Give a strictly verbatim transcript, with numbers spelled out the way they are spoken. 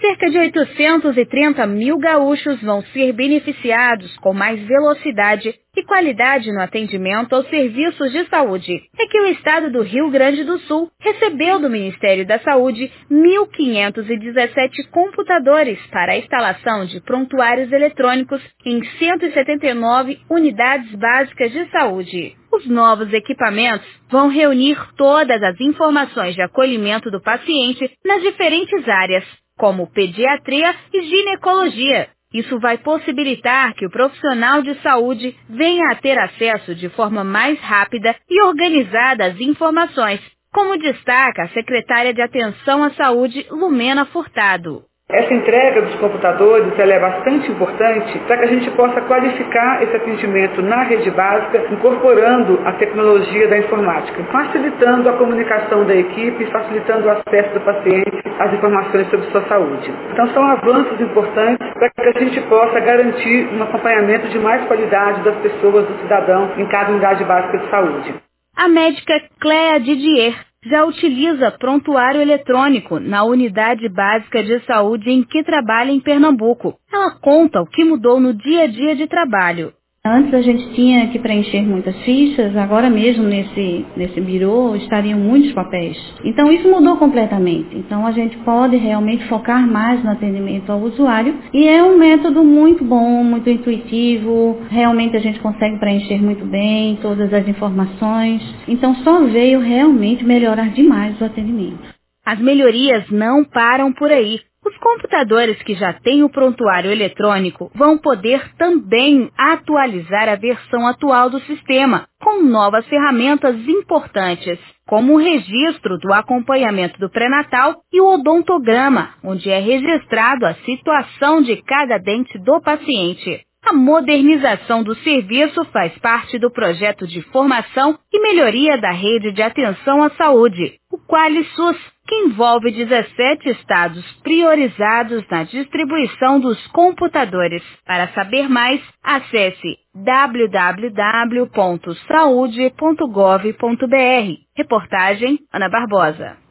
Cerca de oitocentos e trinta mil gaúchos vão ser beneficiados com mais velocidade e qualidade no atendimento aos serviços de saúde. É que o estado do Rio Grande do Sul recebeu do Ministério da Saúde mil quinhentos e dezessete computadores para a instalação de prontuários eletrônicos em cento e setenta e nove unidades básicas de saúde. Os novos equipamentos vão reunir todas as informações de acolhimento do paciente nas diferentes áreas, como pediatria e ginecologia. Isso vai possibilitar que o profissional de saúde venha a ter acesso de forma mais rápida e organizada às informações, como destaca a secretária de Atenção à Saúde, Lumena Furtado. Essa entrega dos computadores ela é bastante importante para que a gente possa qualificar esse atendimento na rede básica, incorporando a tecnologia da informática, facilitando a comunicação da equipe, facilitando o acesso do paciente às informações sobre sua saúde. Então são avanços importantes para que a gente possa garantir um acompanhamento de mais qualidade das pessoas, do cidadão, em cada unidade básica de saúde. A médica Cléa Didier já utiliza prontuário eletrônico na unidade básica de saúde em que trabalha em Pernambuco. Ela conta o que mudou no dia a dia de trabalho. Antes a gente tinha que preencher muitas fichas, agora mesmo nesse, nesse birô estariam muitos papéis. Então isso mudou completamente. Então a gente pode realmente focar mais no atendimento ao usuário e é um método muito bom, muito intuitivo, realmente a gente consegue preencher muito bem todas as informações. Então só veio realmente melhorar demais o atendimento. As melhorias não param por aí. Os computadores que já têm o prontuário eletrônico vão poder também atualizar a versão atual do sistema, com novas ferramentas importantes, como o registro do acompanhamento do pré-natal e o odontograma, onde é registrado a situação de cada dente do paciente. A modernização do serviço faz parte do projeto de formação e melhoria da rede de atenção à saúde, o QualiSUS, que envolve dezessete estados priorizados na distribuição dos computadores. Para saber mais, acesse w w w ponto saude ponto gov ponto b r. Reportagem Ana Barbosa.